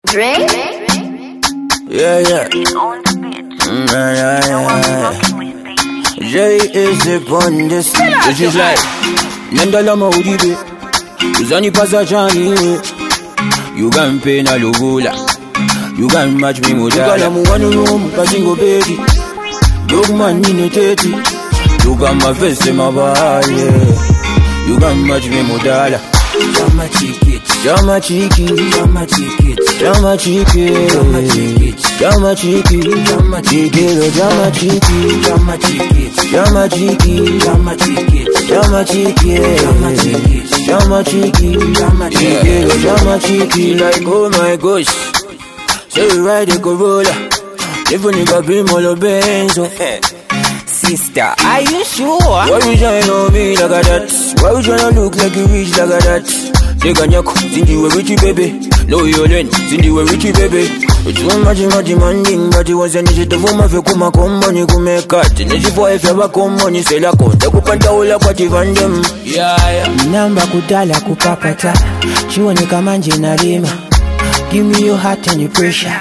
Dre? Yeah. Jay is upon this. This is like Nandala Maudibe. Uzani Pasajani. You can pay na lugula. You can match me with that. You can room, Kazingo baby. Dog man in a tete. You got my face in my body. You can match me with that. Jama chiquit, jama chiqui, jama chiquit, jama chiquit, jama chiquit, jama chiquit, jama chiquit, jama chiquit, jama chiquit, jama chiquit, jama chiquit, jama chiquit, jama chiquit, jama chiquit. Like oh my gosh, say you ride the Corolla, even if I be more Benzo. Sister, are you sure? Why you trying on me like that? Why you trying to look like you rich like that? Take a nyako, Cindy we richy baby. Low your lane, Cindy we richy baby. It's one much demanding, but it was an issue to form of a kuma company to make cut. And if you ever come money, say la ko. They could panta what you van them. Yeah. Namba kudala kupapata. Chiwone kamanje na rima. Give me your heart and your pressure.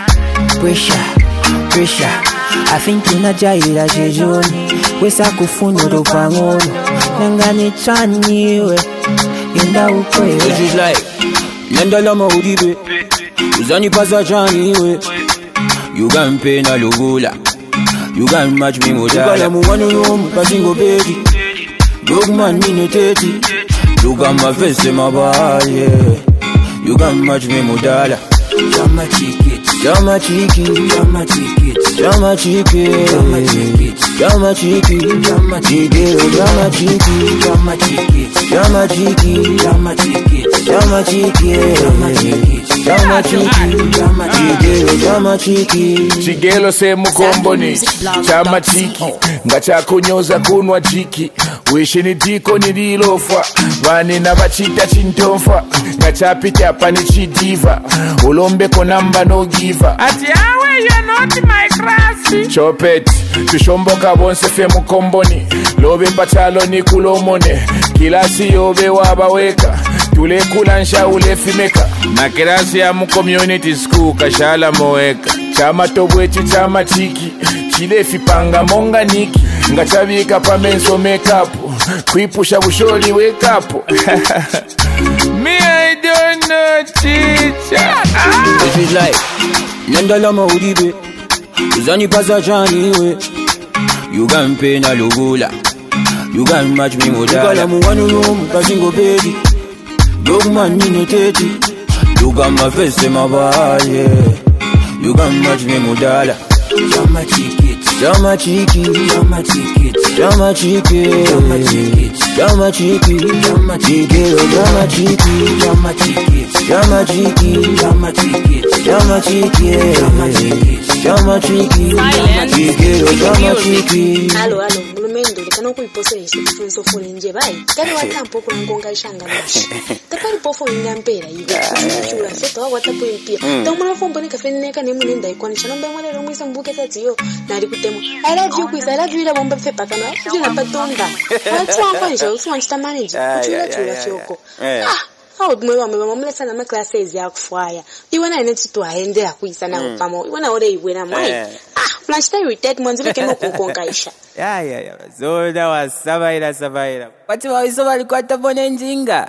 I think unajaira jejoni. Wesa kufuno do pangono. Nangani chaniwe. Yenda ukwe. This is like Nandala Maudibe. Uzani Pasajani. You can pay na lugula. You can match me with that. You got room, Kazingo baby. Dog man in a tete. You got my face in my body. You can match me with that. Jama chiquit, jama chiquit, jama chiquit, jama chiquit, jama chiquit, jama chiquit, jama chiquit, jama chiquit, jama chiquit, jama chiquit, jama chiquit, jama chiquit, jama chiquit, jama chiquit. Chigelo se mukomboni, chama chiki, ngacha kunyoza kunwa chiki. Wishi ni tiko nililofa, vani na bachita chintofa. Ngacha piti hapa ni chidiva, ulombe konamba no giver. Ati awe you are not my class. Chopet, tushomboka bonse fe mukomboni. Lobe pachalo ni kulomone, kilasi yobe wabaweka. Tule kulansha ule fimeka. Na kirasi ya community school kashala moeka. Chama tobwechi chama chiki, chile fipanga monga niki. Ngachabika pa menso make up, kuipusha busholi wake up. Me I don't know teacher. This is like Nandala Maudibe. Uzani Pasajani. You can pay na lugula. You can match me with that. You got room, Kazingo baby. Dog man in a tete. You got my face in my body. You can match me with that. Jama chiquit, jama chiquit, jama chiquit, jama chiquit, jama chiquit, jama chiquit, jama chiquit, jama chiquit, jama chiquit, jama chiquit, jama chiquit, jama chiquit, jama chiquit, jama chiquit. Allo, mulumendo kana kuiposesa kufunso phone nje bayi. Kana watampo kungonga ishanga bashi. Tapali pofo ingampera yiga. Chula seto watapo impia. Tomula fombo nikafeneka nemulinda ikwanisha nombe mwale romwisa mbuke tatiyo. Nari kutemo. I love you kwisa, I love you ila bomba fepa kana. Jina patonda. Watu wankwanisha usuwanchita manager. Chula choko. How do we want to make classes ya kufaya? You wanna need to aende ya kuisa na ukamo. You wanna ore iwe na mai. Flash time with that manzi kemo kukongaisha. Yeah. So that was sabaira. Watu wa iso walikuwa tabone njinga.